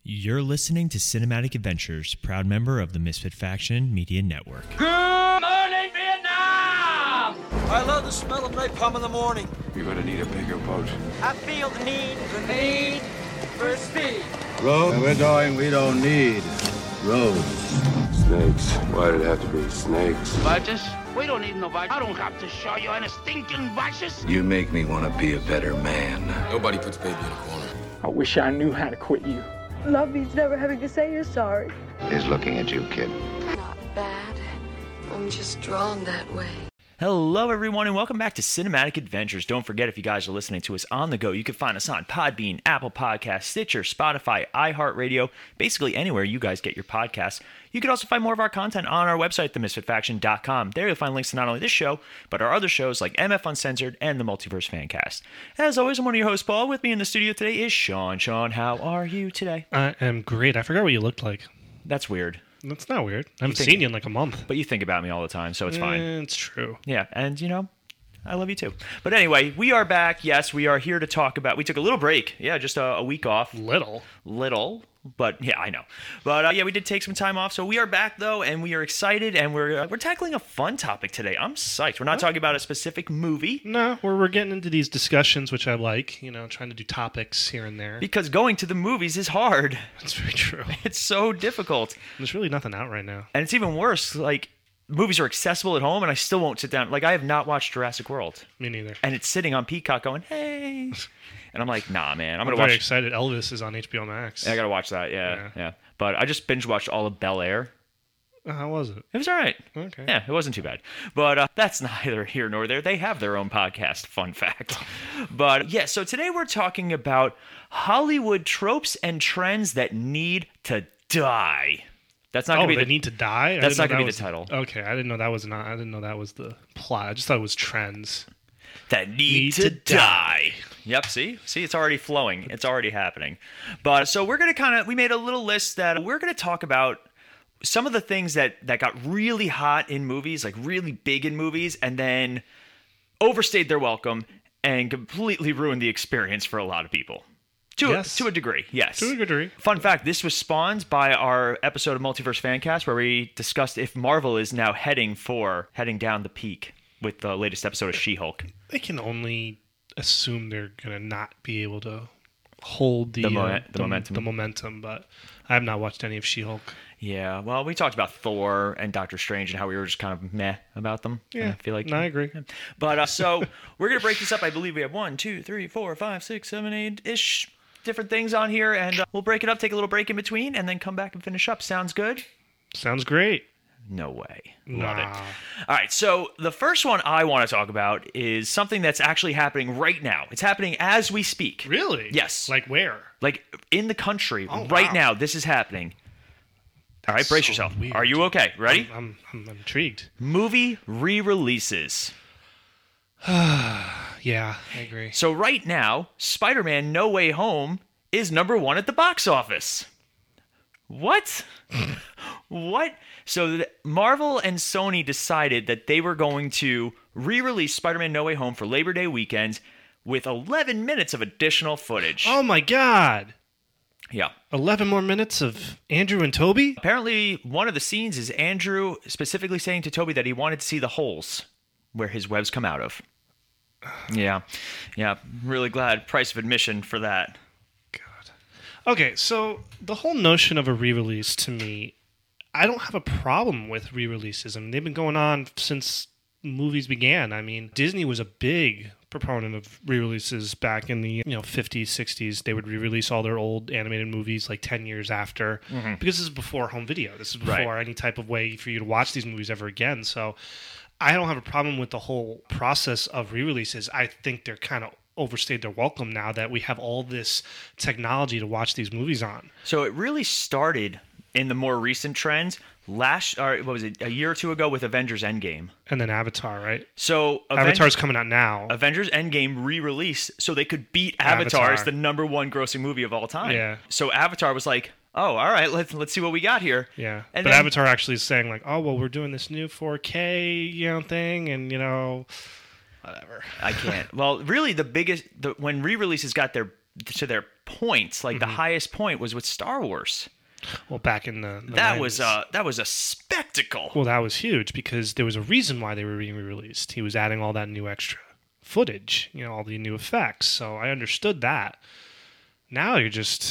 You're listening to Cinematic Adventures, proud member of the Misfit Faction Media Network. Good morning, Vietnam! I love the smell of napalm in the morning. You're gonna need a bigger boat. I feel the need for speed. Road, where we're going, we don't need roads. Snakes. Why did it have to be snakes? Vices? We don't need no vices. I don't have to show you any stinking vices. You make me want to be a better man. Nobody puts baby in a corner. I wish I knew how to quit you. Love means never having to say you're sorry. He's looking at you, kid. Not bad. I'm just drawn that way. Hello, everyone, and welcome back to Cinematic Adventures. Don't forget, if you guys are listening to us on the go, you can find us on Podbean, Apple Podcasts, Stitcher, Spotify, iHeartRadio, basically anywhere you guys get your podcasts. You can also find more of our content on our website, themisfitfaction.com. There you'll find links to not only this show, but our other shows like MF Uncensored and the Multiverse Fancast. As always, I'm one of your hosts, Paul. With me in the studio today is Sean. Sean, how are you today? I am great. I forgot what you looked like. That's weird. That's not weird. I haven't seen you in like a month. But you think about me all the time, so it's fine. It's true. Yeah, and you know, I love you too. But anyway, we are back. Yes, we are here to talk about... We took a little break. Yeah, just a week off. Little. But yeah, I know. But yeah, we did take some time off. So we are back though, and we are excited, and we're tackling a fun topic today. I'm psyched. We're not talking about a specific movie. No, we're getting into these discussions, which I like. You know, trying to do topics here and there. Because going to the movies is hard. That's very true. It's so difficult. There's really nothing out right now. And it's even worse. Like, movies are accessible at home, and I still won't sit down. Like, I have not watched Jurassic World. Me neither. And it's sitting on Peacock going, hey. And I'm like, nah, man. I'm very excited. Elvis is on HBO Max. Yeah, I gotta watch that. Yeah. But I just binge watched all of Bel Air. How was it? It was all right. Okay. Yeah, it wasn't too bad. But that's neither here nor there. They have their own podcast. Fun fact. But yeah, so today we're talking about Hollywood tropes and trends that need to die. That's not gonna be they need to die. That's not gonna be the title. Okay, I didn't know that was the plot. I just thought it was trends that need to die. Yep, see, it's already flowing. It's already happening. But so we're going to we made a little list that we're going to talk about some of the things that got really hot in movies, like really big in movies, and then overstayed their welcome and completely ruined the experience for a lot of people. To a degree, yes. To a degree. Fun fact, this was spawned by our episode of Multiverse Fancast where we discussed if Marvel is now heading down the peak with the latest episode of She-Hulk. They can only assume they're going to not be able to hold the momentum, but I have not watched any of She-Hulk. Yeah, well, we talked about Thor and Doctor Strange and how we were just kind of meh about them. Yeah, I feel like I agree. But so we're going to break this up. I believe we have 1, 2, 3, 4, 5, 6, 7, 8-ish different things on here, and we'll break it up, take a little break in between, and then come back and finish up. Sounds good? Sounds great. No way. Love it. All right, so the first one I want to talk about is something that's actually happening right now. It's happening as we speak. Really? Yes. Like where? Like in the country right now. This is happening. All right, brace yourself. Weird. Are you okay? Ready? I'm intrigued. Movie re-releases. Yeah, I agree. So right now, Spider-Man No Way Home is #1 at the box office. What? What? So Marvel and Sony decided that they were going to re-release Spider-Man No Way Home for Labor Day weekend with 11 minutes of additional footage. Oh my God. Yeah. 11 more minutes of Andrew and Toby? Apparently, one of the scenes is Andrew specifically saying to Toby that he wanted to see the holes where his webs come out of. Yeah. Really glad. Price of admission for that. God. Okay, so the whole notion of a re-release to me, I don't have a problem with re-releases. I mean, they've been going on since movies began. I mean, Disney was a big proponent of re-releases back in the 50s, 60s. They would re-release all their old animated movies like 10 years after, because this is before home video. This is before any type of way for you to watch these movies ever again. So I don't have a problem with the whole process of re-releases. I think they're kind of overstayed their welcome now that we have all this technology to watch these movies on. So it really started in the more recent trends a year or two ago with Avengers Endgame. And then Avatar, right? So Avatar's coming out now. Avengers Endgame re-released so they could beat Avatar as the #1 grossing movie of all time. Yeah. So Avatar was like, oh, all right, let's see what we got here. Yeah. But then Avatar actually is saying like, oh, well, we're doing this new 4K, thing, and, whatever. I can't. Well, really, when re-releases got their to their points. Like the highest point was with Star Wars. Well, back in the That 90s. was a spectacle. Well, that was huge because there was a reason why they were being re-released. He was adding all that new extra footage, all the new effects. So I understood that. Now it's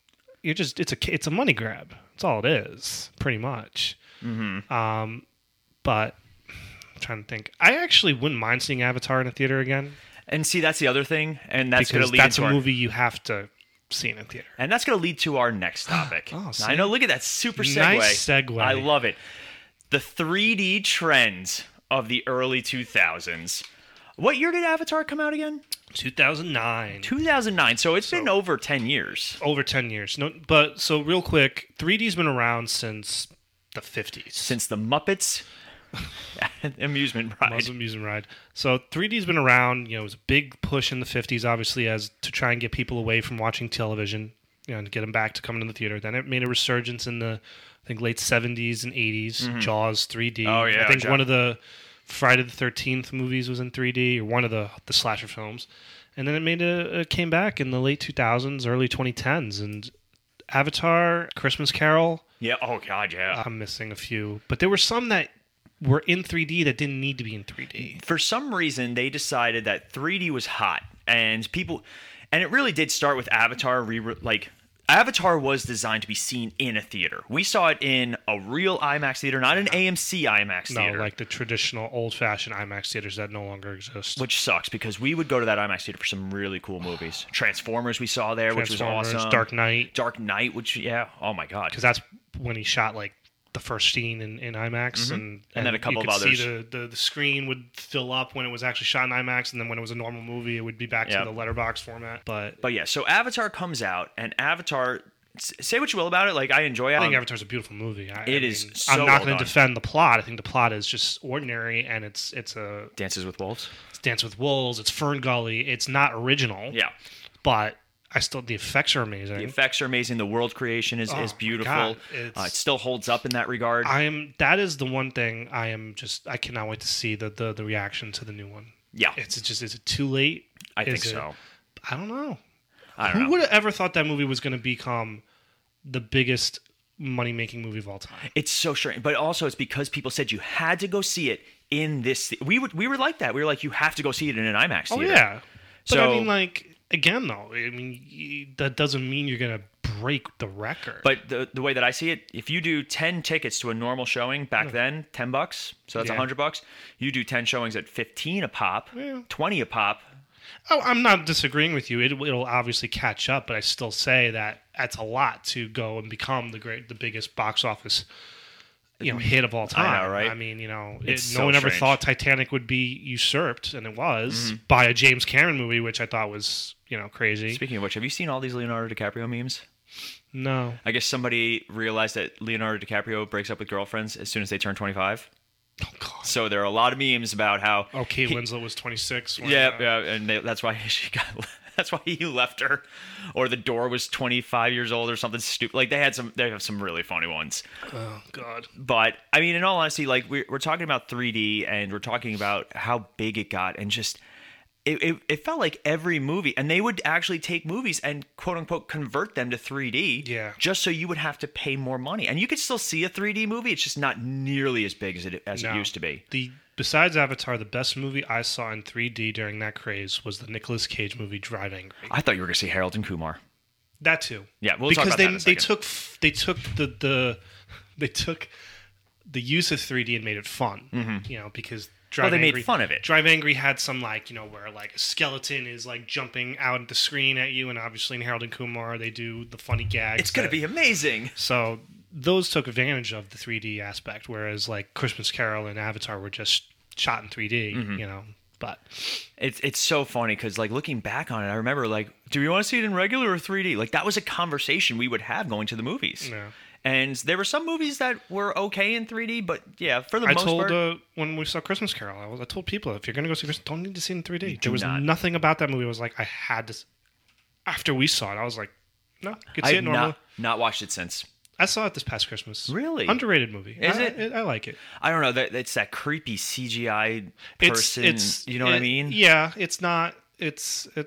a money grab. That's all it is, pretty much. Mm-hmm. But I'm trying to think. I actually wouldn't mind seeing Avatar in a theater again. And see, that's the other thing, and that's going to because lead that's into a our, movie you have to see in a theater. and that's going to lead to our next topic. See? I know. Look at that super segue. Nice segue. I love it. The 3D trends of the early 2000s. What year did Avatar come out again? 2009. 2009. So it's been over 10 years. Over 10 years. No, but so real quick, 3D's been around since the 50s. Since the Muppets amusement ride. Muslim amusement ride. So 3D's been around. It was a big push in the 50s, obviously, as to try and get people away from watching television, and get them back to coming to the theater. Then it made a resurgence in the, I think, late 70s and 80s. Jaws 3D. Oh, yeah. I think one of the Friday the 13th movies was in 3D, or one of the slasher films. And then it came back in the late 2000s, early 2010s. And Avatar, Christmas Carol. Yeah. Oh, God, yeah. I'm missing a few. But there were some that were in 3D that didn't need to be in 3D. For some reason, they decided that 3D was hot, and it really did start with Avatar. Avatar was designed to be seen in a theater. We saw it in a real IMAX theater, not an AMC IMAX theater. No, like the traditional old-fashioned IMAX theaters that no longer exist. Which sucks, because we would go to that IMAX theater for some really cool movies. Transformers we saw there, which was awesome. Dark Knight. Dark Knight, which, yeah, oh my God. Because that's when he shot, the first scene in IMAX. And then a couple you of could others. See the screen would fill up when it was actually shot in IMAX, and then when it was a normal movie, it would be back to the letterbox format. But yeah, so Avatar comes out, and Avatar, say what you will about it, I enjoy it. I think Avatar's a beautiful movie. It is so I'm not well going done. to defend the plot. I think the plot is just ordinary, and it's a Dances with Wolves. It's Dance with Wolves. It's Fern Gully. It's not original. Yeah. But the effects are amazing. The effects are amazing. The world creation is beautiful. God, it still holds up in that regard. That is the one thing I cannot wait to see the reaction to the new one. Yeah. Is it too late? I think so. I don't know. Who would have ever thought that movie was going to become the biggest money-making movie of all time? It's so strange. But also it's because people said you had to go see it in this. We were like that. We were like, you have to go see it in an IMAX theater. Oh, yeah. But So, again, though, that doesn't mean you're going to break the record. But the way that I see it, if you do 10 tickets to a normal showing back then, $10, so that's $100. You do 10 showings at 15 a pop, 20 a pop. Oh, I'm not disagreeing with you. It'll obviously catch up, but I still say that that's a lot to go and become the biggest box office hit of all time. I know, right? I mean, so no one ever strange. thought Titanic would be usurped, and it was by a James Cameron movie, which I thought was crazy. Speaking of which, have you seen all these Leonardo DiCaprio memes? No. I guess somebody realized that Leonardo DiCaprio breaks up with girlfriends as soon as they turn 25. Oh God. So there are a lot of memes about how Kate Winslet was 26. and that's why that's why he left her, or the door was 25 years old or something stupid. They have some really funny ones. Oh God. But I mean, in all honesty, we're talking about 3D, and we're talking about how big it got, and just it felt like every movie, and they would actually take movies and quote unquote convert them to 3D, just so you would have to pay more money, and you could still see a 3D movie. It's just not nearly as big as it used to be. Besides Avatar, the best movie I saw in 3D during that craze was the Nicolas Cage movie Drive Angry. I thought you were going to see Harold and Kumar. That too. Yeah, we'll talk about that in a second. They took the use of 3D and made it fun. Because they made fun of it. Drive Angry had some where a skeleton is jumping out at the screen at you, and obviously in Harold and Kumar they do the funny gags. It's going to be amazing. So those took advantage of the 3D aspect, whereas Christmas Carol and Avatar were just shot in 3D. But it's so funny because looking back on it, I remember do we want to see it in regular or 3D? That was a conversation we would have going to the movies. Yeah. And there were some movies that were okay in 3D, but yeah, for the most part. I told when we saw Christmas Carol, I told people, if you're going to go see Christmas, don't need to see it in 3D. There was not. nothing about that movie. I was I had to. After we saw it, I was like, no, you could see it normally. Not watched it since. I saw it this past Christmas. Really? Underrated movie. Is it? I like it. I don't know. It's that creepy CGI person. You know what I mean? Yeah, it's not. It's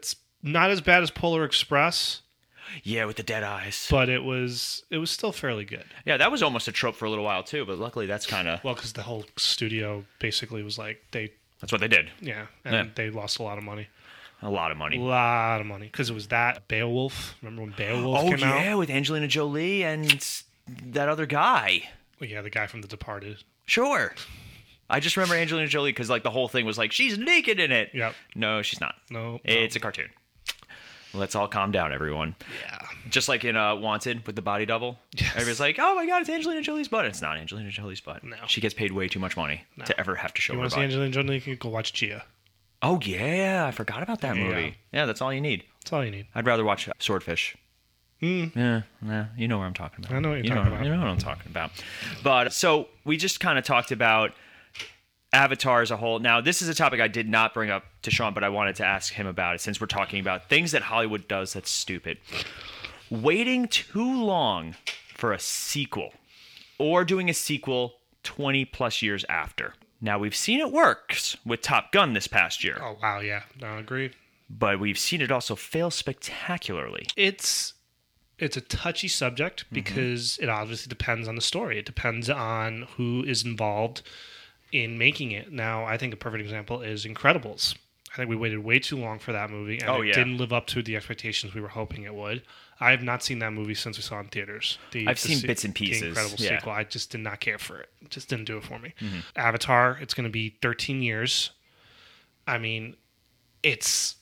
not as bad as Polar Express, Yeah, with the dead eyes. but it was still fairly good. Yeah, that was almost a trope for a little while too, but luckily that's kind of... Well, because the whole studio basically was like, That's what they did. they lost a lot of money. A lot of money. A lot of money. Because it was that, Beowulf. Remember when Beowulf came out? Oh, yeah, with Angelina Jolie and that other guy. Well, yeah, the guy from The Departed. Sure. I just remember Angelina Jolie because like the whole thing was like, she's naked in it. Yep. No, she's not. No. It's a cartoon. Let's all calm down, everyone. Yeah. Just like in Wanted with the body double. Yes. Everybody's like, oh my God, it's Angelina Jolie's butt. It's not Angelina Jolie's butt. No. She gets paid way too much money to ever have to show You her want to butt. see Angelina Jolie? You can go watch Gia. Oh, yeah. I forgot about that movie. Yeah, that's all you need. That's all you need. I'd rather watch Swordfish. Yeah, you know what I'm talking about. I know what you're you talking about. You know what I'm talking about. But so we just kind of talked about Avatar as a whole. Now, this is a topic I did not bring up to Sean, but I wanted to ask him about it since we're talking about things that Hollywood does that's stupid. Waiting too long for a sequel or doing a sequel 20 plus years after. Now, we've seen it works with Top Gun this past year, Oh, wow, yeah. No, agreed. but we've seen it also fail spectacularly. It's a touchy subject because it obviously depends on the story. It depends on who is involved in making it. Now, I think a perfect example is Incredibles. I think we waited way too long for that movie, and it didn't live up to the expectations we were hoping it would. I have not seen that movie since we saw it in theaters. I've seen bits and pieces. The Incredibles Yeah. sequel. I just did not care for it. It just didn't do it for me. Avatar, it's going to be 13 years. I mean, it's...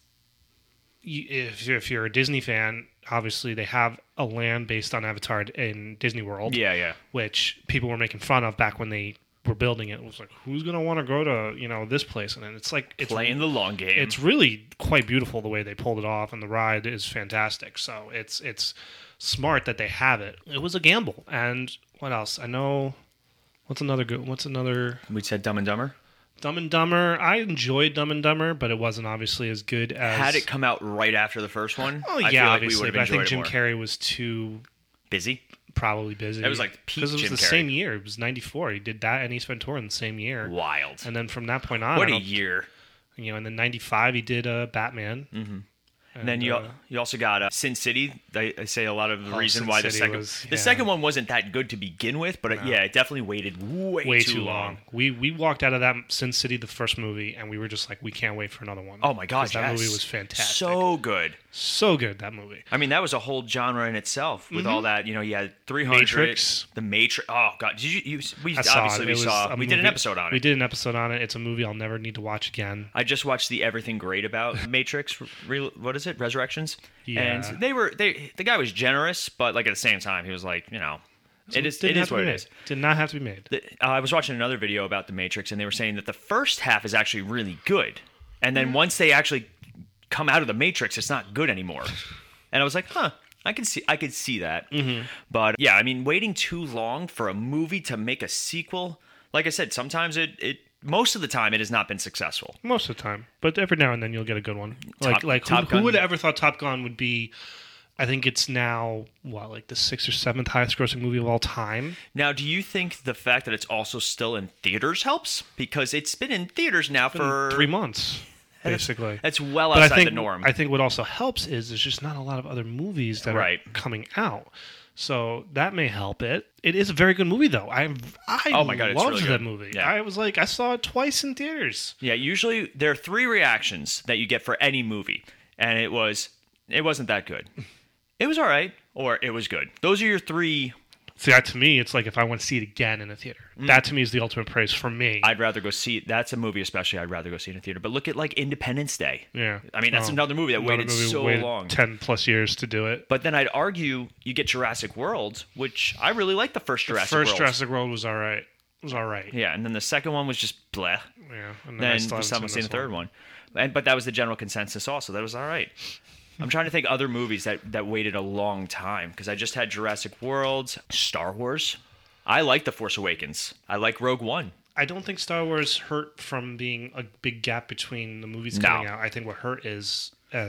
If you're a Disney fan, obviously they have a land based on Avatar in Disney World. Yeah. Which people were making fun of back when they were building it. It was like, who's going to want to go to, this place? And then it's like... It's Playing the long game. It's really quite beautiful the way they pulled it off, and the ride is fantastic. So it's smart that they have it. It was a gamble. And what else? I know... What's another... We said Dumb and Dumber. Dumb and Dumber. I enjoyed Dumb and Dumber, but it wasn't obviously as good as... Had it come out right after the first one, Oh, I yeah, feel like obviously, we would but I have think enjoyed Jim it more. Carrey was too... Busy? Probably busy. It was like peak because it was Jim the Carrey. same year. It was 94. He did that and Ace Ventura in the same year. Wild. And then from that point on, What a year. And then 95 he did Batman. Mm-hmm. And then you also got Sin City. I say a lot of the reason Sin why the City second was- the second one wasn't that good to begin with, but it definitely waited way too long. We walked out of that Sin City, the first movie, and we were just like, we can't wait for another one. Oh my gosh, that movie was fantastic. So good. So good, that movie. I mean, that was a whole genre in itself with all that. You had 300, Matrix. The Matrix. Oh god, did you? We I saw obviously it. we It was saw. a We did an movie- episode on it. We did an episode on it. It's a movie I'll never need to watch again. I just watched the Everything Great About Matrix. What is it? Resurrections. Yeah. And the guy was generous, but like at the same time, he was like, it is Didn't have to what be it made. is. Did not have to be made. I was watching another video about the Matrix, and they were saying that the first half is actually really good, and then once they actually come out of the Matrix, it's not good anymore. And I was like, I could see that. But yeah, I mean, waiting too long for a movie to make a sequel, like I said, sometimes most of the time it has not been successful. Most of the time, but every now and then you'll get a good one. Top Who Gun. would have ever thought Top Gun would be? I think it's now like the 6th or 7th highest grossing movie of all time. Now, do you think the fact that it's also still in theaters helps? Because it's been in theaters now for 3 months, basically. That's well But outside the norm. I think what also helps is there's just not a lot of other movies that are coming out. So that may help it. It is a very good movie, though. I Oh my God, it's loved really that good. movie. Yeah. I saw it twice in theaters. Yeah, usually there are 3 reactions that you get for any movie, and it wasn't that good. It was all right, or it was good. Those are your 3. See, that to me, it's like if I want to see it again in a theater. That to me is the ultimate praise for me. I'd rather go see it. That's a movie, especially. I'd rather go see it in a theater. But look at like Independence Day. Yeah. I mean, that's another movie that waited so long. 10 plus years to do it. But then I'd argue you get Jurassic World, which I really like the first Jurassic World. First Jurassic World was all right. Yeah, and then the second one was just bleh. Yeah. And Then I we still still haven't haven't seen the third one. But that was the general consensus also. That was all right. I'm trying to think other movies that waited a long time, because I just had Jurassic World, Star Wars. I like The Force Awakens. I like Rogue One. I don't think Star Wars hurt from being a big gap between the movies coming out. I think what hurt is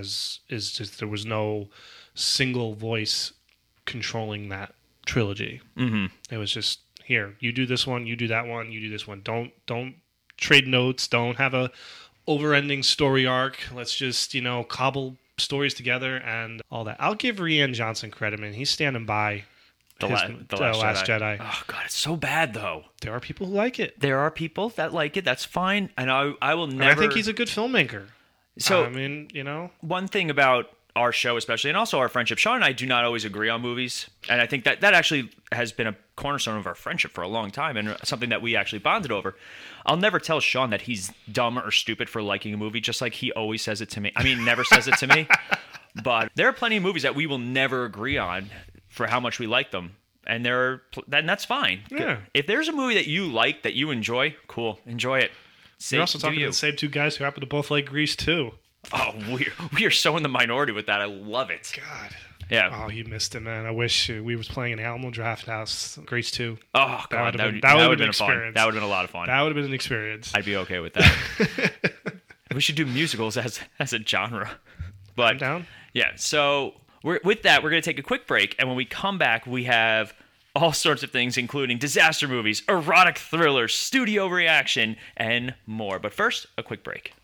just there was no single voice controlling that trilogy. Mm-hmm. It was just, here, you do this one, you do that one, you do this one. Don't trade notes. Don't have a over-ending story arc. Let's just, cobble stories together and all that. I'll give Rian Johnson credit, man. He's standing by The Last Jedi. Oh God, it's so bad though. There are people who like it. There are people that like it. That's fine, and I will And never. I think he's a good filmmaker. So I mean, you know, one thing about our show, especially, and also our friendship, Sean and I do not always agree on movies, and I think that actually has been a cornerstone of our friendship for a long time, and something that we actually bonded over. I'll never tell Sean that he's dumb or stupid for liking a movie, just like he always says it to me. I mean, never says it to me, but there are plenty of movies that we will never agree on for how much we like them, and that's fine. Yeah. If there's a movie that you like, that you enjoy, cool, enjoy it. you're also talking to the same two guys who happen to both like Grease too. Oh, we are so in the minority with that. I love it. God. Yeah. Oh, you missed it, man. I wish we was playing an Alamo Draft House, Grease 2. Oh, God. That would have been fun. That would have been a lot of fun. That would have been an experience. I'd be okay with that. We should do musicals as a genre. But I'm down. Yeah. So with that, we're going to take a quick break. And when we come back, we have all sorts of things, including disaster movies, erotic thrillers, studio reaction, and more. But first, a quick break.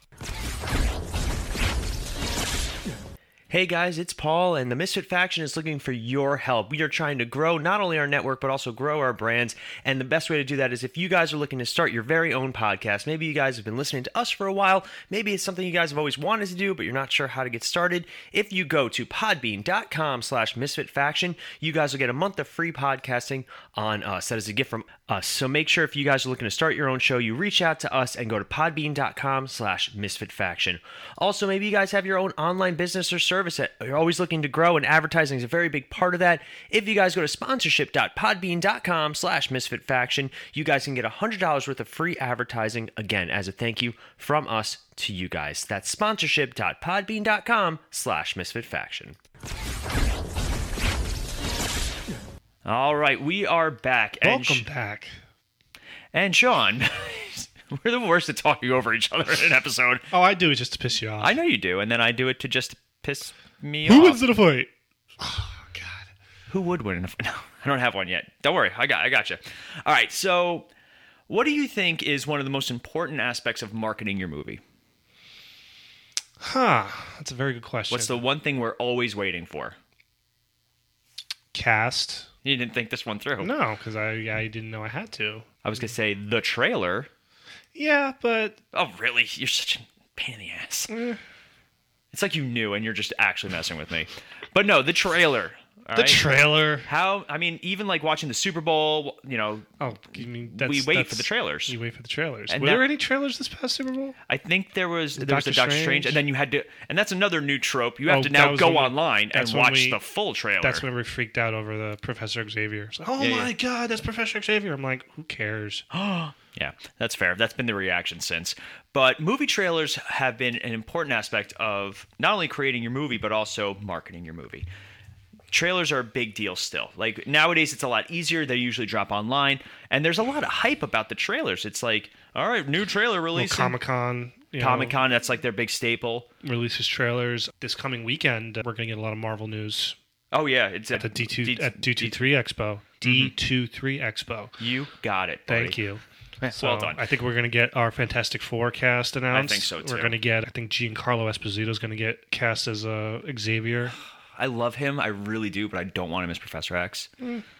Hey guys, it's Paul, and the Misfit Faction is looking for your help. We are trying to grow not only our network, but also grow our brands, and the best way to do that is if you guys are looking to start your very own podcast. Maybe you guys have been listening to us for a while. Maybe it's something you guys have always wanted to do, but you're not sure how to get started. If you go to podbean.com/misfitfaction, you guys will get a month of free podcasting on us. That is a gift from us. So make sure if you guys are looking to start your own show, you reach out to us and go to podbean.com/misfitfaction. Also, maybe you guys have your own online business or service that you're always looking to grow, and advertising is a very big part of that. If you guys go to sponsorship.podbean.com/misfitfaction, you guys can get $100 worth of free advertising, again, as a thank you from us to you guys. That's sponsorship.podbean.com/misfitfaction. All right, we are back. Welcome back. And Sean, we're the worst at talking over each other in an episode. Oh, I do it just to piss you off. I know you do, and then I do it to just piss me Who off. wins in a fight? Oh, God. Who would win in a fight? No, I don't have one yet. Don't worry, I got you. All right, so what do you think is one of the most important aspects of marketing your movie? That's a very good question. What's the one thing we're always waiting for? Cast. You didn't think this one through. No, because I didn't know I had to. I was going to say the trailer. Yeah, but... Oh, really? You're such a pain in the ass. It's like you knew and you're just actually messing with me. But no, the trailer. Trailer. How, I mean, even like watching the Super Bowl, you know. Oh, you mean we wait for the trailers. You wait for the trailers. And Were there any trailers this past Super Bowl? I think there was the Doctor Doctor Strange, and then you had to, and that's another new trope. You have to now go online and watch the full trailer. That's when we freaked out over the Professor Xavier. It's like, my God, that's Professor Xavier. I'm like, who cares? Yeah, that's fair. That's been the reaction since. But movie trailers have been an important aspect of not only creating your movie, but also marketing your movie. Trailers are a big deal still. Like nowadays, it's a lot easier. They usually drop online, and there's a lot of hype about the trailers. It's like, all right, new trailer releasing. Comic-Con. Comic-Con, that's like their big staple. Releases trailers. This coming weekend, we're going to get a lot of Marvel news. Oh, yeah. It's at the D23 Expo. D23 Expo. You got it, buddy. Thank you. So, well done. I think we're going to get our Fantastic Four cast announced. I think so, too. We're going to get, I think Giancarlo Esposito is going to get cast as Xavier. I love him. I really do, but I don't want him as Professor X.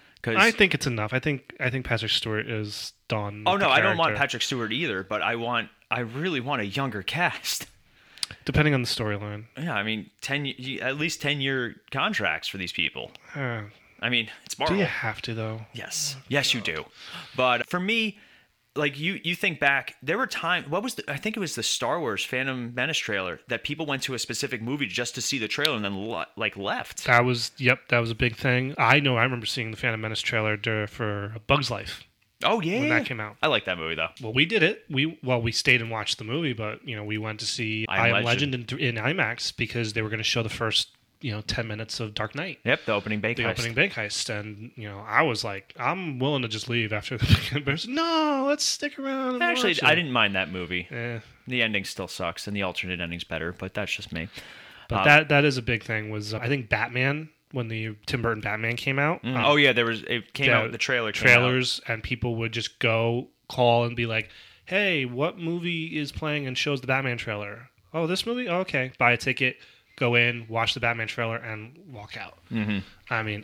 I think it's enough. I think Patrick Stewart is done. Oh, no, I don't want Patrick Stewart either, but I really want a younger cast. Depending on the storyline. Yeah, I mean, at least 10-year contracts for these people. I mean, it's Marvel. Do you have to, though? Yes. Yes, you do. But for me, like you think back, there were times. I think it was the Star Wars Phantom Menace trailer that people went to a specific movie just to see the trailer and then left. That was a big thing. I remember seeing the Phantom Menace trailer for A Bug's Life. Oh yeah, when that came out. I like that movie though. Well, we did it. We stayed and watched the movie, but we went to see I Am Legend in IMAX because they were going to show the first 10 minutes of Dark Knight. Yep, the opening bank heist. And, I was like, I'm willing to just leave after the beginning. But no, let's stick around and actually, watch it. I didn't mind that movie. The ending still sucks, and the alternate ending's better, but that's just me. But that is a big thing was, I think Batman, when the Tim Burton Batman came out. Oh, yeah, it came out, the trailers, and people would just go call and be like, hey, what movie is playing and shows the Batman trailer? Oh, this movie? Oh, okay. Buy a ticket. go in, watch the Batman trailer, and walk out. Mm-hmm. I mean,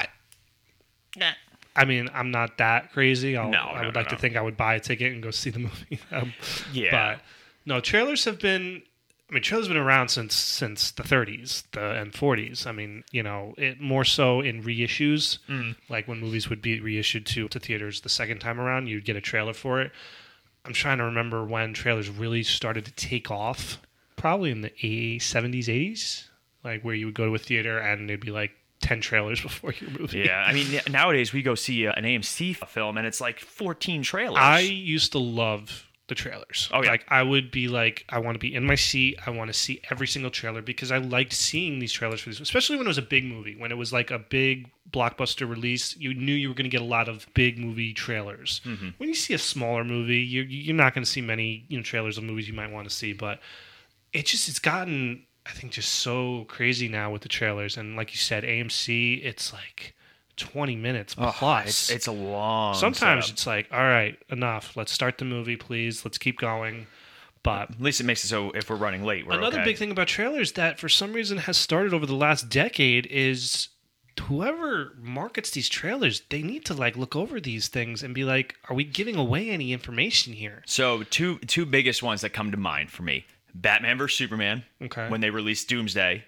I'm not that crazy. I would like to think I would buy a ticket and go see the movie. But no, trailers have been. Trailers have been around since the 30s and 40s. I mean, it more so in reissues, like when movies would be reissued to theaters the second time around, you'd get a trailer for it. I'm trying to remember when trailers really started to take off. Probably in the 70s, 80s, like where you would go to a theater and there'd be like 10 trailers before your movie. Yeah, I mean, nowadays we go see an AMC film and it's like 14 trailers. I used to love the trailers. Oh, yeah. Like, I would be like, I want to be in my seat. I want to see every single trailer because I liked seeing these trailers for these, especially when it was a big movie. When it was like a big blockbuster release, you knew you were going to get a lot of big movie trailers. Mm-hmm. When you see a smaller movie, you're not going to see many trailers of movies you might want to see. But it's gotten, I think, just so crazy now with the trailers. And like you said, AMC, it's like 20 minutes plus. It's a long Sometimes setup. it's like, all right, enough. Let's start the movie, please. Let's keep going. But at least it makes it so if we're running late, we're another okay. big thing about trailers that for some reason has started over the last decade is whoever markets these trailers, they need to like look over these things and be like, are we giving away any information here? So two biggest ones that come to mind for me: Batman vs Superman. Okay. When they released Doomsday,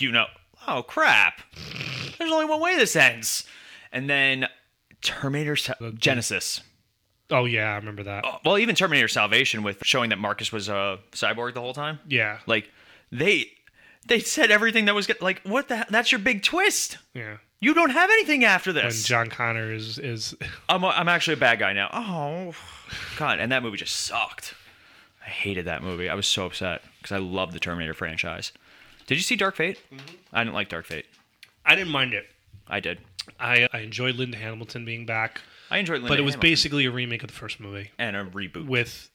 oh crap, there's only one way this ends. And then Terminator Genesis. Oh yeah, I remember that. Well, even Terminator Salvation with showing that Marcus was a cyborg the whole time. Yeah. Like they said everything that was like, what the hell? That's your big twist. Yeah. You don't have anything after When this. John Connor is I'm actually a bad guy now. Oh God, and that movie just sucked. I hated that movie. I was so upset because I love the Terminator franchise. Did you see Dark Fate? Mm-hmm. I didn't like Dark Fate. I didn't mind it. I did. I enjoyed Linda Hamilton being back. I enjoyed Linda but it was Hamilton. Basically a remake of the first movie and a reboot.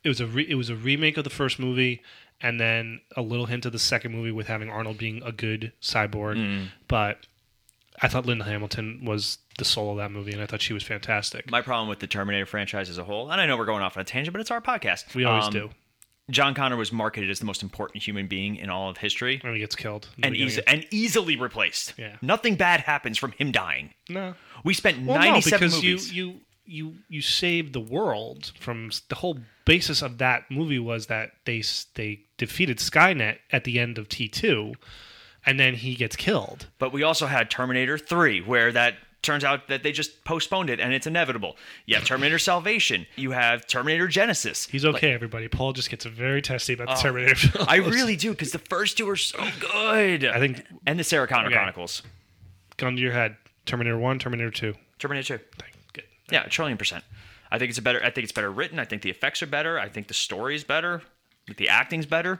It was a remake of the first movie, and then a little hint of the second movie with having Arnold being a good cyborg. But I thought Linda Hamilton was the soul of that movie, and I thought she was fantastic. My problem with the Terminator franchise as a whole, and I know we're going off on a tangent, but it's our podcast. We always do. John Connor was marketed as the most important human being in all of history. And he gets killed. And easily replaced. Yeah. Nothing bad happens from him dying. No. We spent 97 because movies. you saved the world from the whole basis of that movie was that they defeated Skynet at the end of T2, and then he gets killed. But we also had Terminator 3, where that turns out that they just postponed it and it's inevitable. You have Terminator Salvation. You have Terminator Genesis. He's okay, everybody. Paul just gets very testy about the Terminator films. I really do, because the first two are so good. I think, and the Sarah Connor Chronicles. Gun to your head. Terminator 1, Terminator 2. Terminator 2. Good. Yeah, 1,000,000,000%. I think it's better written. I think the effects are better. I think the story's better. I think the acting's better.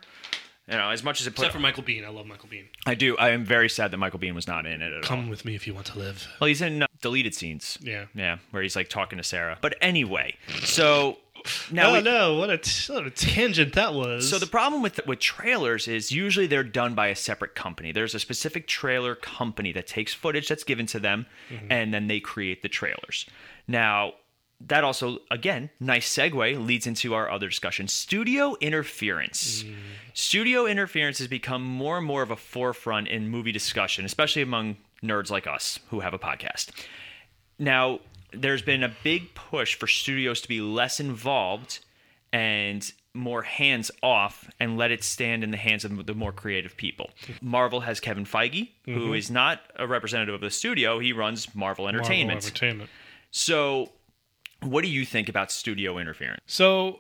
As much as it except for Michael Biehn. I love Michael Biehn. I do. I am very sad that Michael Biehn was not in it at all. Come with me if you want to live. Well, he's in deleted scenes. Yeah, where he's like talking to Sarah. But anyway, so now what a tangent that was. So the problem with trailers is usually they're done by a separate company. There's a specific trailer company that takes footage that's given to them, and then they create the trailers. Now, that also, again, nice segue, leads into our other discussion. Studio interference. Studio interference has become more and more of a forefront in movie discussion, especially among nerds like us who have a podcast. Now, there's been a big push for studios to be less involved and more hands-off and let it stand in the hands of the more creative people. Marvel has Kevin Feige, who is not a representative of the studio. He runs Marvel Entertainment. So what do you think about studio interference? So,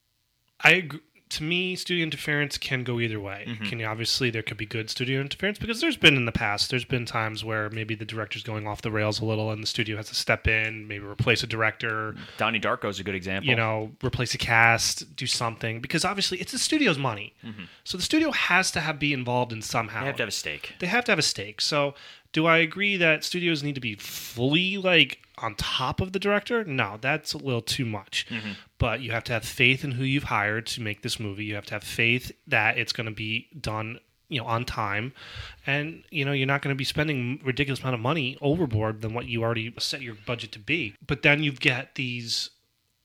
to me, studio interference can go either way. Obviously, there could be good studio interference because there's been times where maybe the director's going off the rails a little and the studio has to step in, maybe replace a director. Donnie Darko is a good example. Replace a cast, do something, because obviously it's the studio's money. So the studio has to be involved in somehow. They have to have a stake. They have to have a stake. So do I agree that studios need to be fully on top of the director? No, that's a little too much. But you have to have faith in who you've hired to make this movie. You have to have faith that it's going to be done, on time. And, you're not going to be spending a ridiculous amount of money overboard than what you already set your budget to be. But then you've got these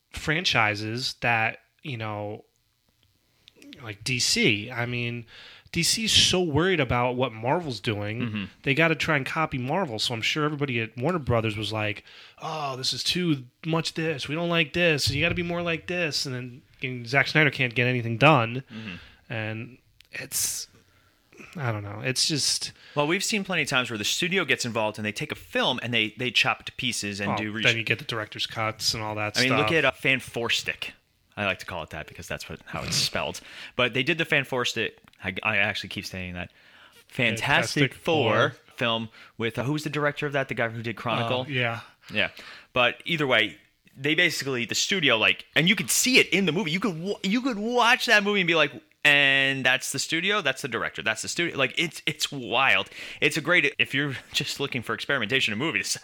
franchises that, like DC. I mean, DC's so worried about what Marvel's doing, they got to try and copy Marvel. So I'm sure everybody at Warner Brothers was like, "Oh, this is too much. This we don't like this. You got to be more like this." And then Zack Snyder can't get anything done, and it's. I don't know. It's just... Well, we've seen plenty of times where the studio gets involved and they take a film and they chop it to pieces and do... Then you get the director's cuts and all that stuff. I mean, look at Fanforstic. I like to call it that because that's how it's spelled. But they did the Fanforstic... I actually keep saying that. Fantastic Four film with... who's the director of that? The guy who did Chronicle? Yeah. Yeah. But either way... They basically, the studio, and you could see it in the movie. You could watch that movie and be like, and that's the studio, that's the director, that's the studio. It's wild. It's a great, if you're just looking for experimentation in movies,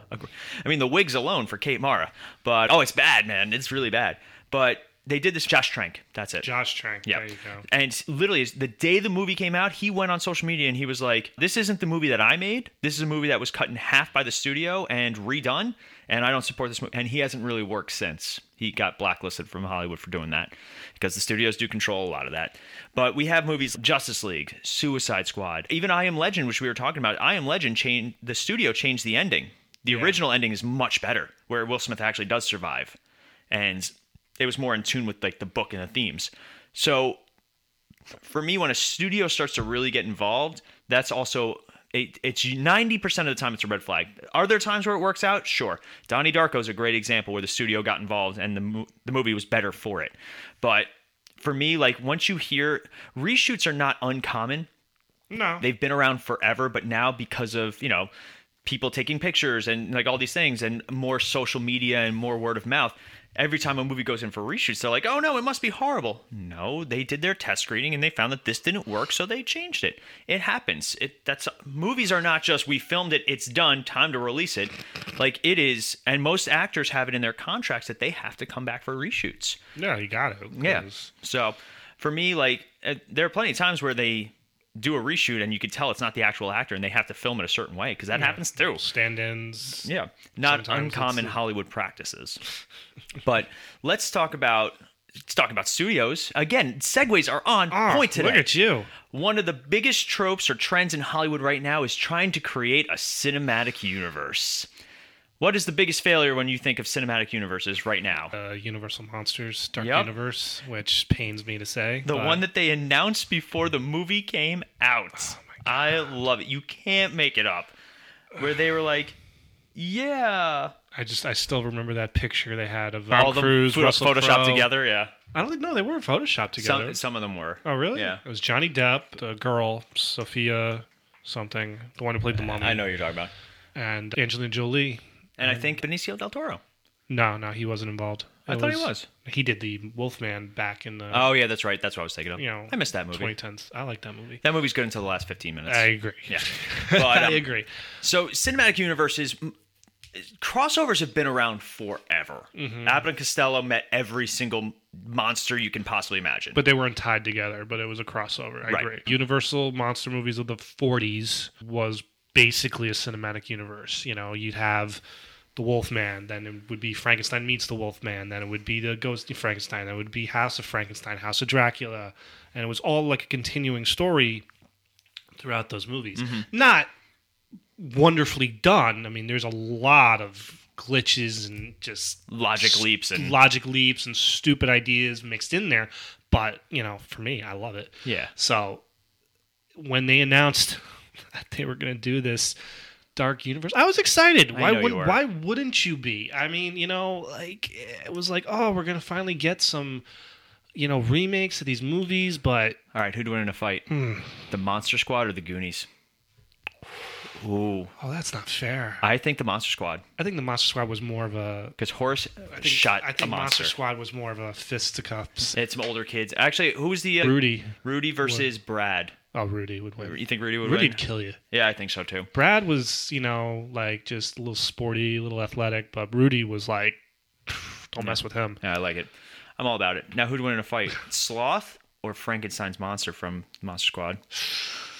the wigs alone for Kate Mara. But, it's bad, man. It's really bad. But they did this, Josh Trank. That's it. Josh Trank. Yeah. There you go. And literally, the day the movie came out, he went on social media and he was like, this isn't the movie that I made. This is a movie that was cut in half by the studio and redone. And I don't support this movie. And he hasn't really worked since. He got blacklisted from Hollywood for doing that because the studios do control a lot of that. But we have movies like Justice League, Suicide Squad, even I Am Legend, which we were talking about. I Am Legend, the studio changed the ending. The original ending is much better, where Will Smith actually does survive. And it was more in tune with the book and the themes. So for me, when a studio starts to really get involved, that's also... It's 90% of the time it's a red flag. Are there times where it works out? Sure. Donnie Darko is a great example where the studio got involved and the movie was better for it. But for me, once you hear... Reshoots are not uncommon. No. They've been around forever, but now because of, people taking pictures and all these things and more social media and more word of mouth, every time a movie goes in for reshoots, they're like, oh no, it must be horrible. No, they did their test screening and they found that this didn't work, so they changed it. It happens. Movies are not just, we filmed it, it's done, time to release it. It is, and most actors have it in their contracts that they have to come back for reshoots. Yeah, you got it. Yeah. So for me, there are plenty of times where they do a reshoot and you could tell it's not the actual actor and they have to film it a certain way because that happens too. Stand-ins. Yeah. Not uncommon Hollywood practices. But let's talk about studios. Again, segues are on point today. Look at you. One of the biggest tropes or trends in Hollywood right now is trying to create a cinematic universe. What is the biggest failure when you think of cinematic universes right now? Universal Monsters Dark Universe, which pains me to say. The one that they announced before the movie came out. Oh my God. I love it. You can't make it up. Where they were like, yeah. I still remember that picture they had of all Cruise, Russell Photoshopped Crowe. together, yeah. I don't think, no, they weren't Photoshopped together. Some of them were. Oh, really? Yeah. It was Johnny Depp, the girl, Sophia something, the one who played the mummy. I know what you're talking about. And Angelina Jolie. And I think Benicio del Toro. No, he wasn't involved. I thought he was. He did the Wolfman back in the... Oh, yeah, that's right. That's what I was thinking of. I missed that movie. 2010s. I like that movie. That movie's good until the last 15 minutes. I agree. Yeah. But, I agree. So, cinematic universes... Crossovers have been around forever. Abbott and Costello met every single monster you can possibly imagine. But they weren't tied together, but it was a crossover. I agree. Universal monster movies of the 40s was basically a cinematic universe. You'd have the Wolfman, then it would be Frankenstein meets the Wolfman, then it would be the Ghost of Frankenstein, then it would be House of Frankenstein, House of Dracula, and it was all like a continuing story throughout those movies. Not wonderfully done. I mean, there's a lot of glitches and just logic leaps and stupid ideas mixed in there, but for me, I love it. Yeah. So when they announced that they were going to do this dark universe, I was excited. Why wouldn't you be? I mean, it was like, oh, we're going to finally get some remakes of these movies, but all right, who'd win in a fight? The Monster Squad or the Goonies? Ooh. Oh, that's not fair. I think the Monster Squad. I think the Monster Squad was more of a... Because Horace shot I think a monster. Monster Squad was more of a fisticuffs. It's some older kids. Actually, who was the... Rudy. Rudy versus Brad. Oh, Rudy would win. You think Rudy would win? Rudy'd kill you. Yeah, I think so too. Brad was, just a little sporty, a little athletic, but Rudy was like, don't mess with him. Yeah, I like it. I'm all about it. Now, who'd win in a fight? Sloth or Frankenstein's monster from Monster Squad?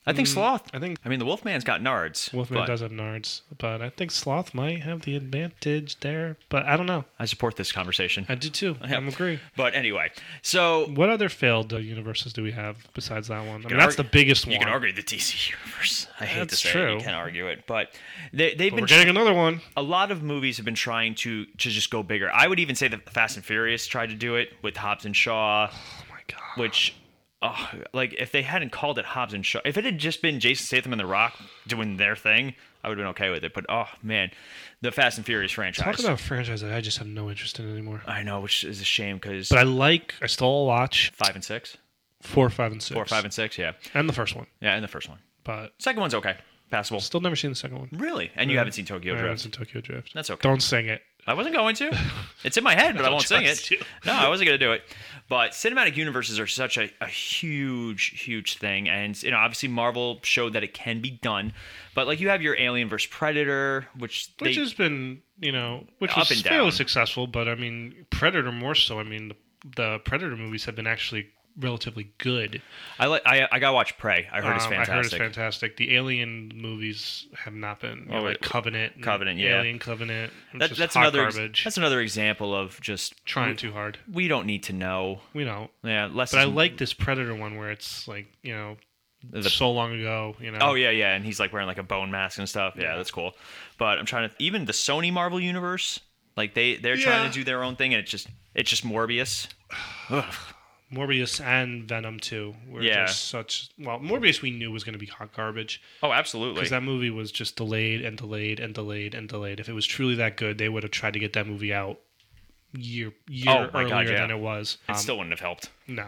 I think Sloth. I think I mean, the Wolfman's got nards. Wolfman but does have nards, but I think Sloth might have the advantage there. But I don't know. I support this conversation. I do too. I agree. But anyway, so What other failed universes do we have besides that one? I mean, that's the biggest one. you can argue the DC universe. I hate That's to say true. it. You can't argue it, but they've But been we're getting another one. a lot of movies have been trying to just go bigger. I would even say that Fast and Furious tried to do it with Hobbs and Shaw. Oh my god. Which, like, if they hadn't called it Hobbs and Shaw, if it had just been Jason Statham and The Rock doing their thing, I would have been okay with it. But oh man, the Fast and Furious franchise. Talk about a franchise that I just have no interest in anymore. I know, which is a shame because But I still watch 5 and 6, 4, 5, and 6. 4, 5, and 6, yeah, And the first one. yeah, and the first one. But Second one's okay, passable. still never seen the second one. Really, and you haven't seen Tokyo I haven't Drift? seen Tokyo Drift. That's okay. Don't sing it. I wasn't going to. It's in my head, but I won't sing it. trust you. No, I wasn't going to do it. But cinematic universes are such a huge thing. And, obviously Marvel showed that it can be done. But, like, you have your Alien vs. Predator, which has been, which Up was and fairly down. successful. But, I mean, Predator more so. I mean, the Predator movies have been actually relatively good. I gotta watch Prey. I heard it's fantastic. I heard it's fantastic. The Alien movies have not been. Like Covenant, yeah. Alien Covenant. That's hot another garbage. That's another example of just Trying too hard. We don't need to know. We don't. Yeah, less. But I like this Predator one where it's like so long ago. Oh yeah, and he's like wearing like a bone mask and stuff. Yeah, that's cool. But I'm trying to even the Sony Marvel universe, like they're trying to do their own thing, and it's just Morbius. Ugh. Morbius and Venom too. Just Morbius we knew was going to be hot garbage. Oh, absolutely. Because that movie was just delayed and delayed and delayed and delayed. If it was truly that good, they would have tried to get that movie out year earlier than it was. It still wouldn't have helped. No.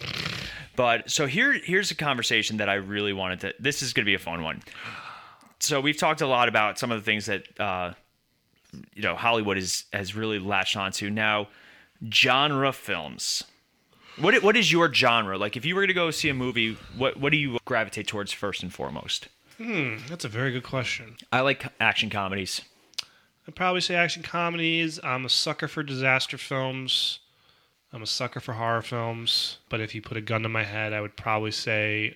But so here's a conversation that I really wanted to. This is going to be a fun one. So we've talked a lot about some of the things that Hollywood has really latched onto. Now, genre films. What is your genre? Like, if you were to go see a movie, what do you gravitate towards first and foremost? That's a very good question. I like action comedies. I'd probably say action comedies. I'm a sucker for disaster films. I'm a sucker for horror films. But if you put a gun to my head, I would probably say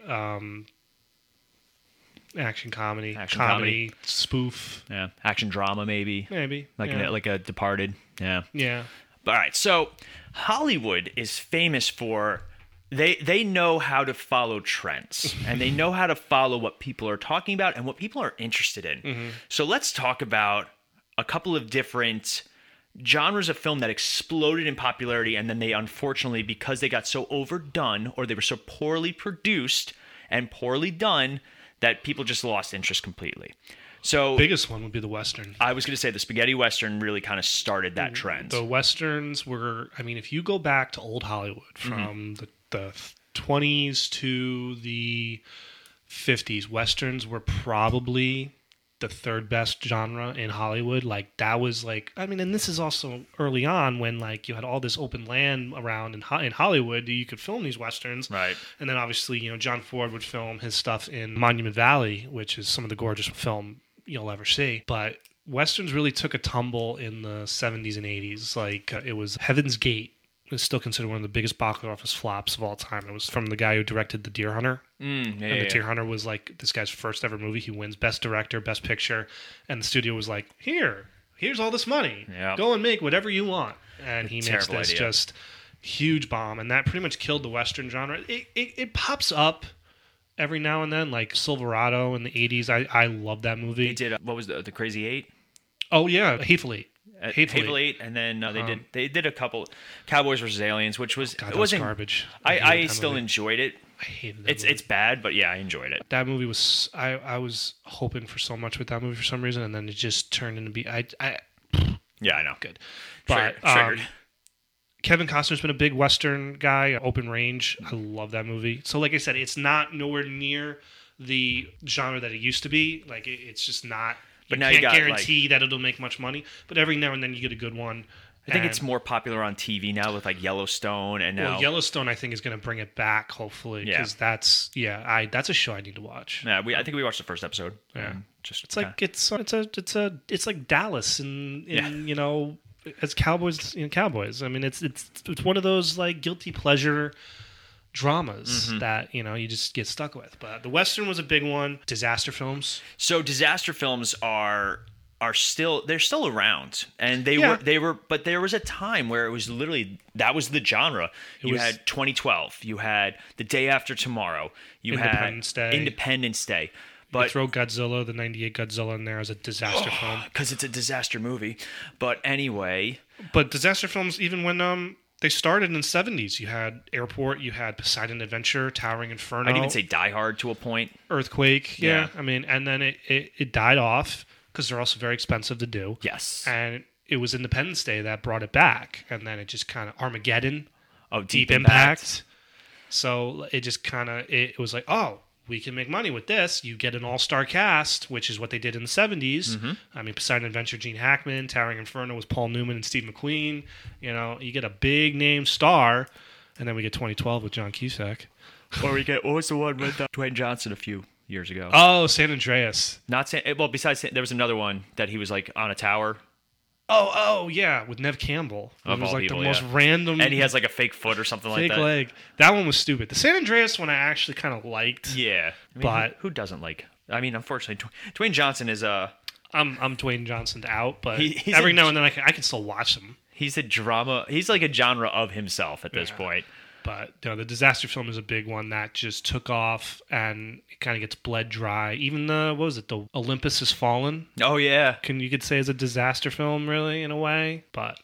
action comedy. Comedy, spoof. Yeah, action drama maybe. Maybe. Like a Departed. Yeah. Yeah. All right, so Hollywood is famous for they know how to follow trends and they know how to follow what people are talking about and what people are interested in. Mm-hmm. So let's talk about a couple of different genres of film that exploded in popularity, and then they unfortunately, because they got so overdone or they were so poorly produced and poorly done, that people just lost interest completely. So biggest one would be the Western. I was going to say the spaghetti Western really kind of started that trend. The Westerns were, I mean, if you go back to old Hollywood from the 20s to the 50s, Westerns were probably the third best genre in Hollywood. Like, that was like, I mean, and this is also early on when like you had all this open land around in Hollywood, you could film these Westerns. Right. And then obviously, John Ford would film his stuff in Monument Valley, which is some of the gorgeous film you'll ever see. But Westerns really took a tumble in the 70s and 80s. Like, it was Heaven's Gate is still considered one of the biggest box office flops of all time. It was from the guy who directed The Deer Hunter. Deer Hunter was like this guy's first ever movie. He wins Best Director, Best Picture, and the studio was like, here's all this money. Yeah. Go and make whatever you want. And he makes this idea. just huge bomb, and that pretty much killed the Western genre. It pops up every now and then, like Silverado in the 80s. I love that movie. They did, what was the Crazy Eight? Oh, yeah, Hateful Eight. Hateful Eight, and then they did a couple Cowboys versus Aliens, which was God, it wasn't garbage. I still enjoyed it. I hated that movie. It's bad, but yeah, I enjoyed it. That movie was I was hoping for so much with that movie for some reason, and then it just turned into be Yeah, I know. Good, but Triggered. Kevin Costner's been a big Western guy. Open Range, I love that movie. So like I said, it's not nowhere near the genre that it used to be. Like it's just not. But You now can't you got, guarantee that it'll make much money, but every now and then you get a good one. I think it's more popular on TV now with like Yellowstone and now. Well, Yellowstone, I think, is going to bring it back, hopefully, because that's a show I need to watch. Yeah, I think we watched the first episode. Yeah, just it's like it's like Dallas in as Cowboys. I mean, it's one of those like guilty pleasure dramas that, you just get stuck with. But the Western was a big one. Disaster films. So disaster films are still around, and they were but there was a time where it was literally that was the genre. You had 2012, you had The Day After Tomorrow, you had Independence Day. But throw Godzilla, the 98 Godzilla in there as a disaster film. Because it's a disaster movie. But anyway. But disaster films, even when they started in the 70s, you had Airport, you had Poseidon Adventure, Towering Inferno. I'd even say Die Hard to a point. Earthquake, yeah. I mean, and then it died off because they're also very expensive to do. Yes. And it was Independence Day that brought it back. And then it just kind of, Armageddon. Oh, Deep Impact. So it just kind of, it was like, oh, we can make money with this. You get an all-star cast, which is what they did in the 70s. I mean, Poseidon Adventure, Gene Hackman. Towering Inferno was Paul Newman and Steve McQueen. You get a big-name star. And then we get 2012 with John Cusack. Or we get, what was the one with Dwayne Johnson a few years ago? Oh, San Andreas. Besides, there was another one that he was like on a tower. Oh, yeah, with Nev Campbell. It was like the most random. And he has like a fake foot or something like that. Fake leg. That one was stupid. The San Andreas one I actually kind of liked. Yeah. But who doesn't like? I mean, unfortunately, Dwayne Johnson is a. I'm Dwayne Johnson out, but every now and then I can still watch him. He's a drama. He's like a genre of himself at this point. But the disaster film is a big one that just took off and it kind of gets bled dry. Even the Olympus Has Fallen. Oh yeah, you could say is a disaster film really in a way. But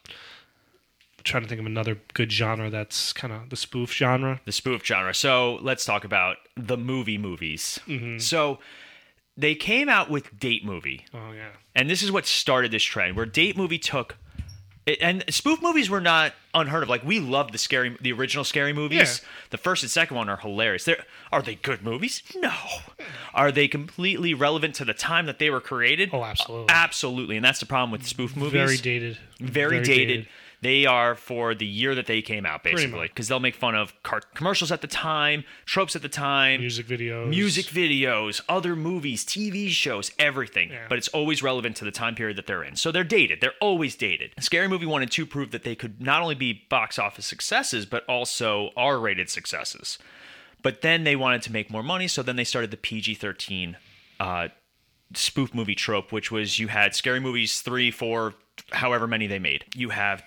I'm trying to think of another good genre that's kind of the spoof genre. The spoof genre. So let's talk about the movies. So they came out with Date Movie. Oh yeah, and this is what started this trend where Date Movie took. And spoof movies were not unheard of. Like, we love the original Scary movies. Yeah. The first and second one are hilarious. Are they good movies? No. Are they completely relevant to the time that they were created? Oh, absolutely. Absolutely. And that's the problem with spoof movies. Very dated. Very dated. They are for the year that they came out, basically. Because they'll make fun of commercials at the time, tropes at the time. Music videos, other movies, TV shows, everything. Yeah. But it's always relevant to the time period that they're in. So they're dated. They're always dated. Scary Movie 1 and 2 proved that they could not only be box office successes, but also R-rated successes. But then they wanted to make more money, so then they started the PG-13 spoof movie trope, which was you had Scary Movies 3, 4, however many they made. You have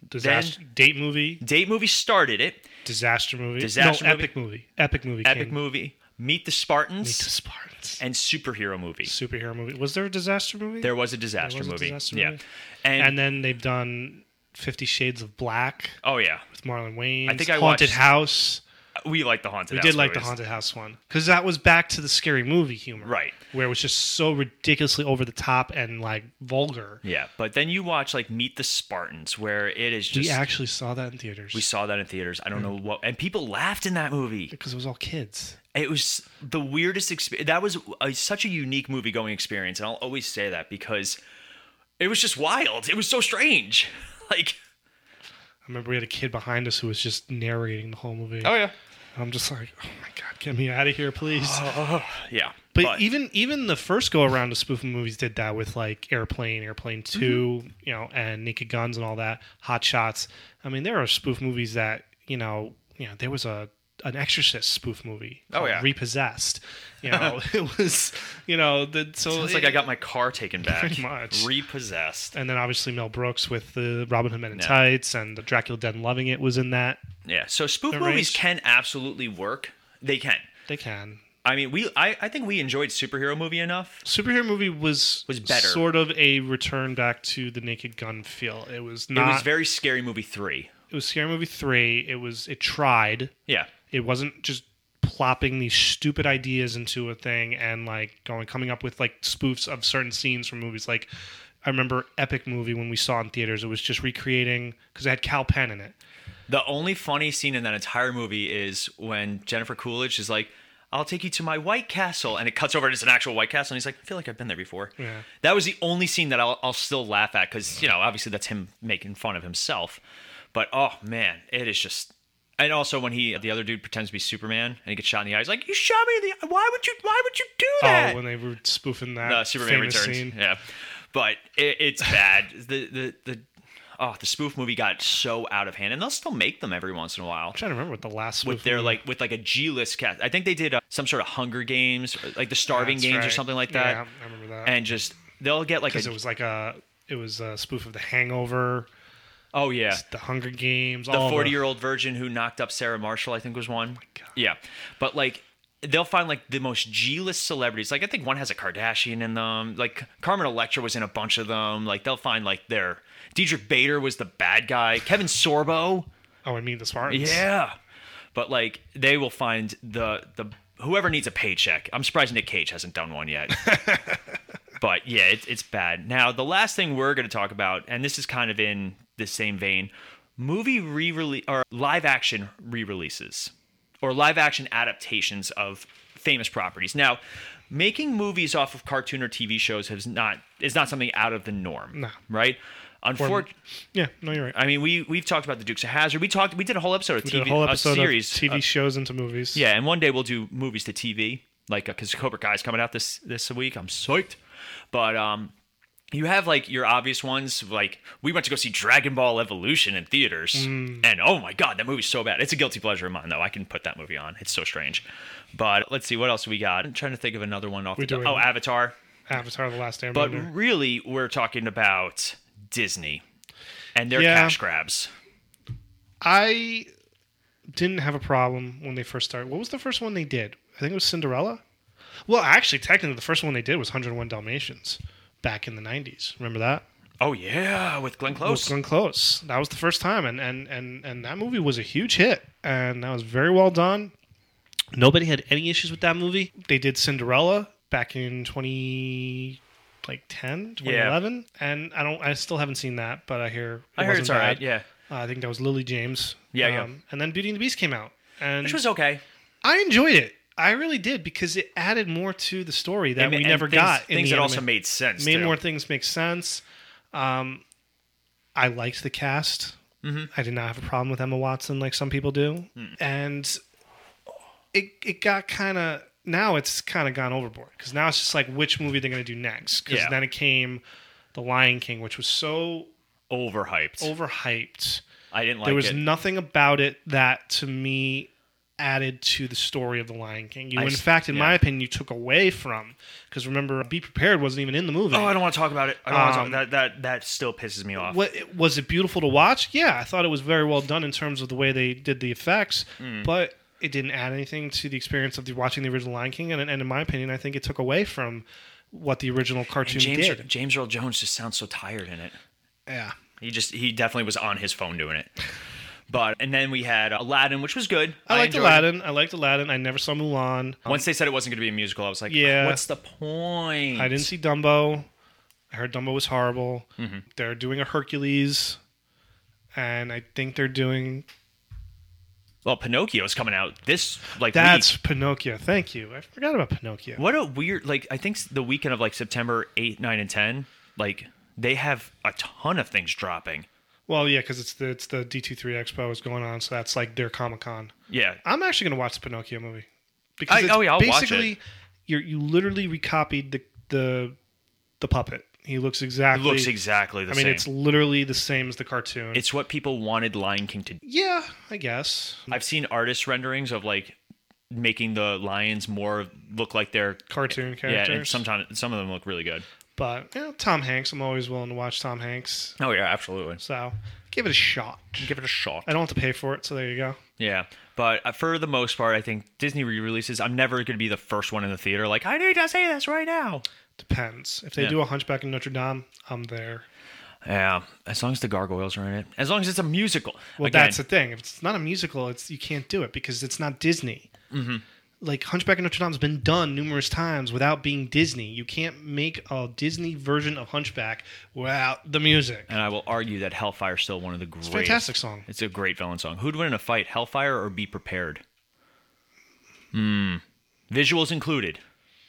Date Movie. Date Movie started it. Disaster Movie. Epic Movie. Epic Movie. Meet the Spartans. And Superhero Movie. Was there a disaster movie? There was a disaster movie. Yeah. And then they've done 50 Shades of Black. Oh yeah. With Marlon Wayans. I think I Haunted watched House. We like the Haunted House. We did like the Haunted House one. Because that was back to the Scary Movie humor. Right. Where it was just so ridiculously over the top and like vulgar. Yeah. But then you watch like Meet the Spartans where it is just... We actually saw that in theaters. We saw that in theaters. I don't know what... And people laughed in that movie. Because it was all kids. It was the weirdest experience. That was such a unique movie-going experience. And I'll always say that because it was just wild. It was so strange. Like... I remember we had a kid behind us who was just narrating the whole movie. Oh, yeah. I'm just like, oh my God, get me out of here, please. Yeah. But even the first go around of spoofing movies did that with like Airplane 2, and Naked Guns and all that, Hot Shots. I mean, there are spoof movies that, there was an Exorcist spoof movie called Repossessed. It was, Sounds like I got my car taken back. Pretty much. Repossessed. And then obviously Mel Brooks with the Robin Hood Men in Tights and the Dracula Dead and Loving It was in that. Yeah, so spoof movies can absolutely work. They can. I mean, I think we enjoyed Superhero Movie enough. Superhero Movie was better. Sort of a return back to the Naked Gun feel. It was not. It was very Scary Movie 3. It was Scary Movie 3. It tried. Yeah. It wasn't just plopping these stupid ideas into a thing and like coming up with like spoofs of certain scenes from movies. Like I remember Epic Movie when we saw it in theaters. It was just recreating because it had Cal Penn in it. The only funny scene in that entire movie is when Jennifer Coolidge is like, I'll take you to my White Castle. And it cuts over and it's an actual White Castle. And he's like, I feel like I've been there before. Yeah. That was the only scene that I'll still laugh at because, obviously that's him making fun of himself. But, oh, man, it is just... And also when the other dude pretends to be Superman and he gets shot in the eye, he's like, you shot me in the eye. Why would you do that? Oh, when they were spoofing that the Superman famous Returns. Scene. Yeah. But it's bad. the spoof movie got so out of hand, and they'll still make them every once in a while. I'm trying to remember what the last With their with like a G-list cast. I think they did some sort of Hunger Games, or like the Starving Games or something like that. Yeah, I remember that. And just they'll get like because it was a spoof of The Hangover. Oh yeah, The Hunger Games. The 40-year-old virgin who knocked up Sarah Marshall, I think was one. Oh my God. Yeah, but like they'll find like the most G-list celebrities. Like I think one has a Kardashian in them. Like Carmen Electra was in a bunch of them. Like they'll find like Diedrich Bader was the bad guy. Kevin Sorbo. Oh, and Meet the Spartans. Yeah, but like they will find the whoever needs a paycheck. I'm surprised Nick Cage hasn't done one yet. But yeah, it's bad. Now the last thing we're going to talk about, and this is kind of in the same vein, movie re-release or live action re-releases or live action adaptations of famous properties. Now, making movies off of cartoon or TV shows is not something out of the norm. No. Right? Unfortunately, yeah, no, you're right. I mean, we've talked about the Dukes of Hazzard. We did a whole episode of Did a whole episode series of TV shows into movies. Yeah, and one day we'll do movies to TV, like because Cobra Kai is coming out this week. I'm psyched. But you have like your obvious ones. Like we went to go see Dragon Ball Evolution in theaters, and oh my God, that movie's so bad. It's a guilty pleasure of mine, though. I can put that movie on. It's so strange. But let's see what else we got. I'm trying to think of another one off the top. Oh, Avatar. Avatar: The Last Airbender. But really, we're talking about Disney and their cash grabs. I didn't have a problem when they first started. What was the first one they did? I think it was Cinderella. Well, actually, technically, the first one they did was 101 Dalmatians back in the 90s. Remember that? Oh, yeah, with Glenn Close. With Glenn Close. That was the first time, and that movie was a huge hit, and that was very well done. Nobody had any issues with that movie. They did Cinderella back in 2011, and I still haven't seen that, but I heard it's all right, yeah. I think that was Lily James. Yeah. And then Beauty and the Beast came out. Which was okay. I enjoyed it. I really did because it added more to the story that we never got. Things that also made sense. Made more things make sense. I liked the cast. Mm-hmm. I did not have a problem with Emma Watson like some people do. And it got kind of... Now it's kind of gone overboard because now it's just like which movie they're going to do next. Because then it came The Lion King, which was so... Overhyped. I didn't like it. There was nothing about it that, to me, added to the story of The Lion King. In fact, in my opinion, you took away from... Because remember, Be Prepared wasn't even in the movie. Oh, I don't want to talk about it. That still pisses me off. Was it beautiful to watch? Yeah, I thought it was very well done in terms of the way they did the effects. But it didn't add anything to the experience of watching the original Lion King. And in my opinion, I think it took away from what the original cartoon did. James Earl Jones just sounds so tired in it. Yeah. He definitely was on his phone doing it. And then we had Aladdin, which was good. I liked Aladdin. I never saw Mulan. Once they said it wasn't going to be a musical, I was like, what's the point? I didn't see Dumbo. I heard Dumbo was horrible. Mm-hmm. They're doing a Hercules, and I think they're doing... Well, Pinocchio is coming out this week. Pinocchio. Thank you. I forgot about Pinocchio. What a weird... I think the weekend of September 8, 9, and 10, they have a ton of things dropping. Well, yeah, because it's the D23 Expo is going on, so that's their Comic-Con. Yeah. I'm actually going to watch the Pinocchio movie. Because I'll watch it. You literally recopied the puppet. He looks exactly the same. I mean, it's literally the same as the cartoon. It's what people wanted Lion King to do. Yeah, I guess. I've seen artist renderings of making the lions more look like their cartoon characters. Yeah, and sometimes some of them look really good. But Tom Hanks, I'm always willing to watch Tom Hanks. Oh yeah, absolutely. So give it a shot. Give it a shot. I don't have to pay for it, so there you go. Yeah, but for the most part, I think Disney re-releases. I'm never going to be the first one in the theater. I need to say this right now. Depends. If they do a Hunchback of Notre Dame, I'm there. Yeah, as long as the gargoyles are in it. As long as it's a musical. Well, that's the thing. If it's not a musical, you can't do it because it's not Disney. Mm-hmm. Hunchback of Notre Dame's been done numerous times without being Disney. You can't make a Disney version of Hunchback without the music. And I will argue that Hellfire is still one of the greatest. It's a fantastic song. It's a great villain song. Who'd win in a fight, Hellfire or Be Prepared? Visuals included.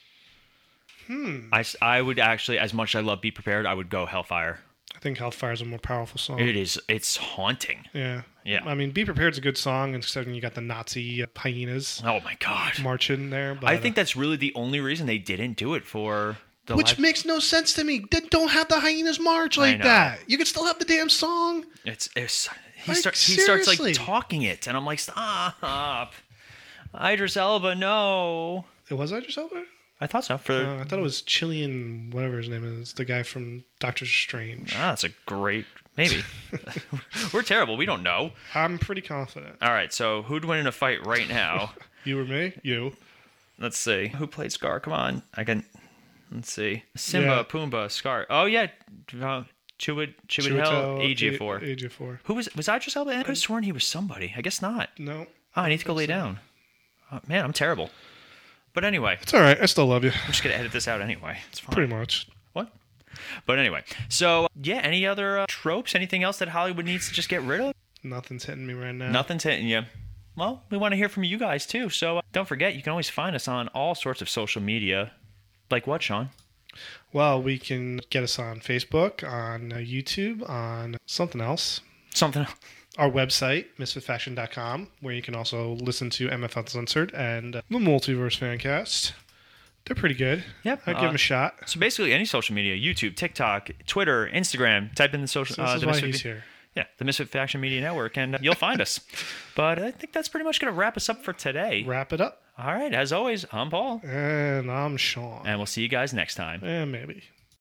I would actually, as much as I love Be Prepared, I would go Hellfire. I think Hellfire's a more powerful song. It is. It's haunting. Yeah. Yeah. I mean, Be Prepared's a good song, and so you got the Nazi hyenas. Oh my God. Marching there. But, I think that's really the only reason they didn't do it for Which makes no sense to me. Don't have the hyenas march like that. You could still have the damn song. He starts like talking it, and I'm like, stop. Idris Elba, no. It was Idris Elba? I thought so. I thought it was Cillian, whatever his name is, the guy from Doctor Strange. That's a great... Maybe. We're terrible. We don't know. I'm pretty confident. All right, so who'd win in a fight right now? You or me? You. Let's see. Who played Scar? Come on. Let's see. Simba, Pumbaa, Scar. Oh, yeah. Chiwetel Ejiofor. Ejiofor. Who was Idris Elba? I could have sworn he was somebody. I guess not. No. Oh, I need to go lay down. Oh, man, I'm terrible. But anyway. It's all right. I still love you. I'm just going to edit this out anyway. It's fine. Pretty much. What? But anyway. So, yeah, any other tropes? Anything else that Hollywood needs to just get rid of? Nothing's hitting me right now. Nothing's hitting you. Well, we want to hear from you guys, too. So don't forget, you can always find us on all sorts of social media. Like what, Sean? Well, we can get us on Facebook, on YouTube, on something else. Our website, misfitfaction.com, where you can also listen to MF Uncensored and the Multiverse Fancast. They're pretty good. Yep. I'd give them a shot. So basically any social media, YouTube, TikTok, Twitter, Instagram, type in the social... So this is why he's here. Yeah, the Misfit Faction Media Network, and you'll find us. But I think that's pretty much going to wrap us up for today. Wrap it up. All right, as always, I'm Paul. And I'm Sean. And we'll see you guys next time. Maybe.